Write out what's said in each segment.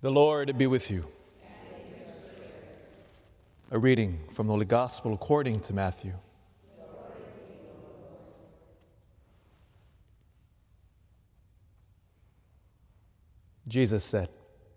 The Lord be with you. A reading from the Holy Gospel according to Matthew. Jesus said,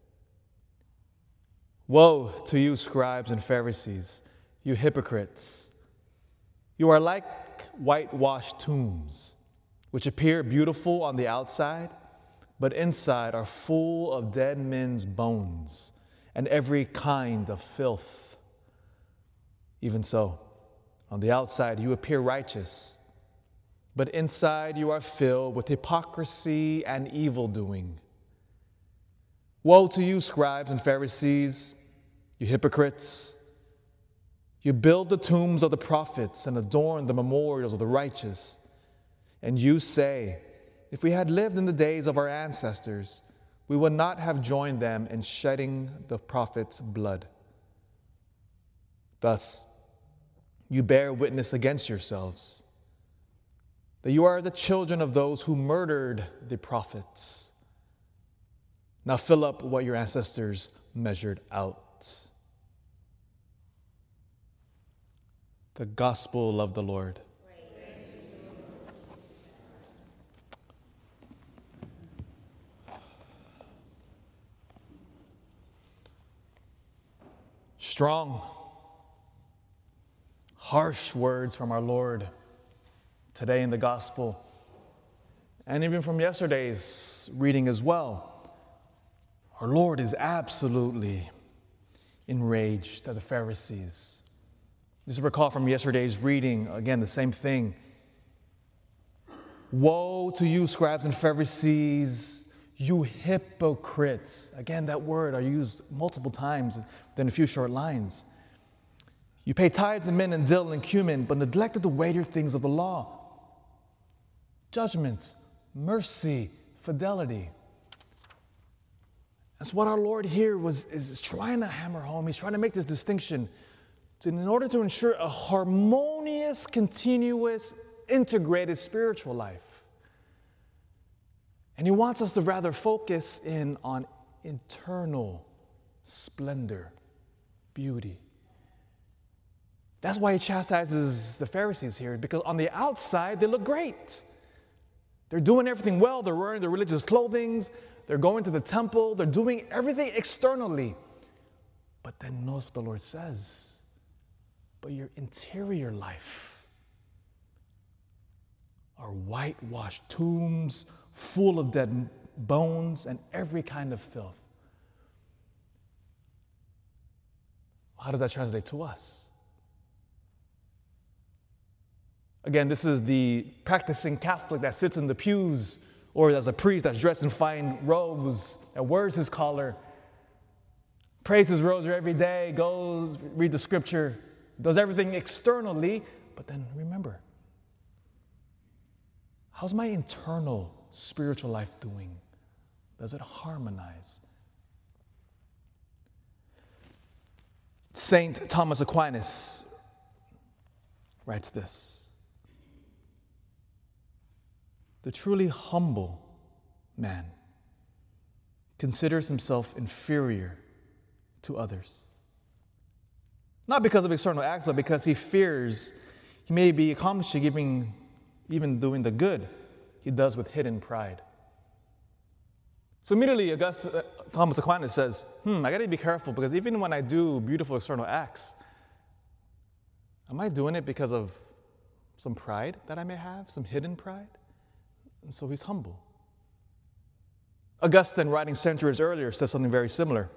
"Woe to you, scribes and Pharisees, you hypocrites! You are like whitewashed tombs, which appear beautiful on the outside, but inside are full of dead men's bones and every kind of filth. Even so, on the outside you appear righteous, but inside you are filled with hypocrisy and evildoing. Woe to you, scribes and Pharisees, you hypocrites! You build the tombs of the prophets and adorn the memorials of the righteous. And you say, if we had lived in the days of our ancestors, we would not have joined them in shedding the prophets' blood. Thus, you bear witness against yourselves that you are the children of those who murdered the prophets. Now fill up what your ancestors measured out." The Gospel of the Lord. Strong, harsh words from our Lord today in the Gospel, and even from yesterday's reading as well. Our Lord is absolutely enraged at the Pharisees. Just recall from yesterday's reading, again, the same thing. Woe to you, scribes and Pharisees, you hypocrites. Again, that word I used multiple times within a few short lines. You pay tithes and mint and dill and cumin, but neglected the weightier things of the law. Judgment, mercy, fidelity. That's what our Lord here is trying to hammer home. He's trying to make this distinction in order to ensure a harmonious, continuous, integrated spiritual life. And he wants us to rather focus in on internal splendor, beauty. That's why he chastises the Pharisees here, because on the outside, they look great. They're doing everything well. They're wearing their religious clothing. They're going to the temple. They're doing everything externally. But then notice what the Lord says. But your interior life are whitewashed tombs, full of dead bones and every kind of filth. How does that translate to us? Again, this is the practicing Catholic that sits in the pews, or as a priest that's dressed in fine robes and wears his collar, prays his rosary every day, goes, read the scripture, does everything externally, but then remember, how's my internal spiritual life doing? Does it harmonize? Saint Thomas Aquinas writes this: the truly humble man considers himself inferior to others. Not because of external acts, but because he fears he may be accomplishing even doing the good he does with hidden pride. So immediately Thomas Aquinas says, I got to be careful, because even when I do beautiful external acts, am I doing it because of some pride that I may have, some hidden pride? And so he's humble. Augustine, writing centuries earlier, says something very similar.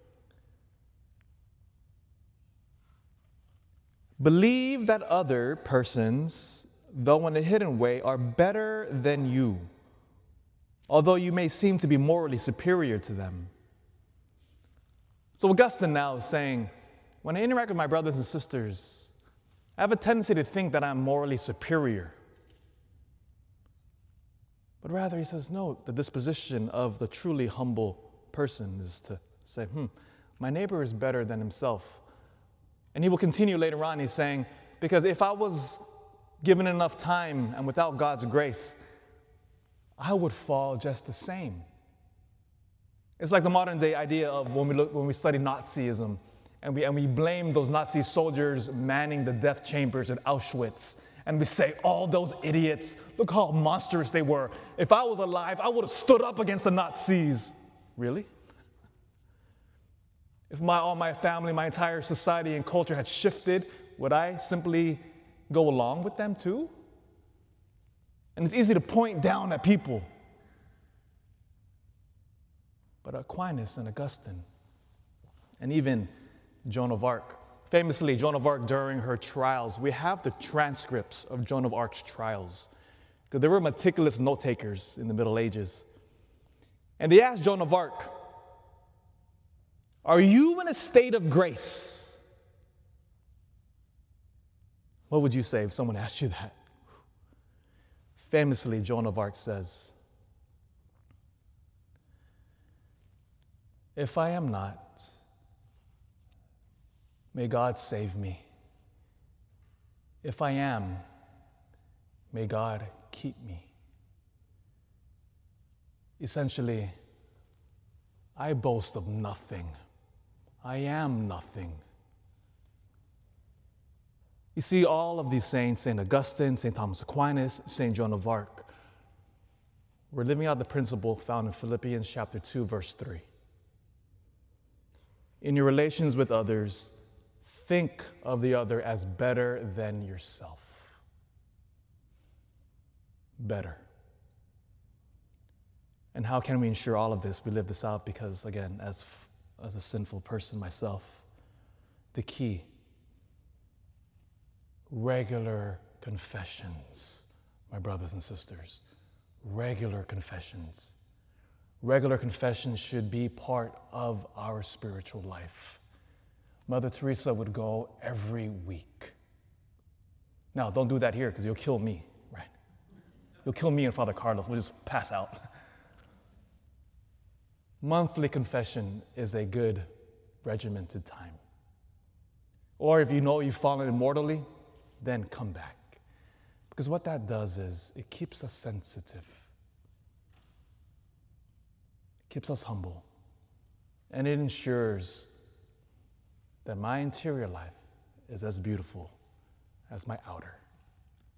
Believe that other persons, though in a hidden way, are better than you, although you may seem to be morally superior to them. So Augustine now is saying, when I interact with my brothers and sisters, I have a tendency to think that I'm morally superior. But rather, he says, no, the disposition of the truly humble person is to say, my neighbor is better than himself. And he will continue later on, he's saying, because if I was given enough time and without God's grace, I would fall just the same. It's like the modern day idea of when we study Nazism and we blame those Nazi soldiers manning the death chambers at Auschwitz. And we say, all those idiots, look how monstrous they were. If I was alive, I would have stood up against the Nazis. Really? If all my family, my entire society and culture had shifted, would I simply go along with them too? And it's easy to point down at people. But Aquinas and Augustine, and even Joan of Arc, famously, Joan of Arc during her trials, we have the transcripts of Joan of Arc's trials, because there were meticulous note takers in the Middle Ages. And they asked Joan of Arc, are you in a state of grace? What would you say if someone asked you that? Famously, Joan of Arc says, if I am not, may God save me. If I am, may God keep me. Essentially, I boast of nothing. I am nothing. You see, all of these saints, St. Augustine, St. Thomas Aquinas, St. Joan of Arc, we're living out the principle found in Philippians chapter 2, verse 3. In your relations with others, think of the other as better than yourself. Better. And how can we ensure all of this? We live this out because, again, as a sinful person myself, the key, regular confessions, my brothers and sisters, regular confessions. Regular confessions should be part of our spiritual life. Mother Teresa would go every week. Now, don't do that here because you'll kill me, right? You'll kill me and Father Carlos. We'll just pass out. Monthly confession is a good regimented time. Or if you know you've fallen immortally, then come back. Because what that does is it keeps us sensitive. It keeps us humble. And it ensures that my interior life is as beautiful as my outer.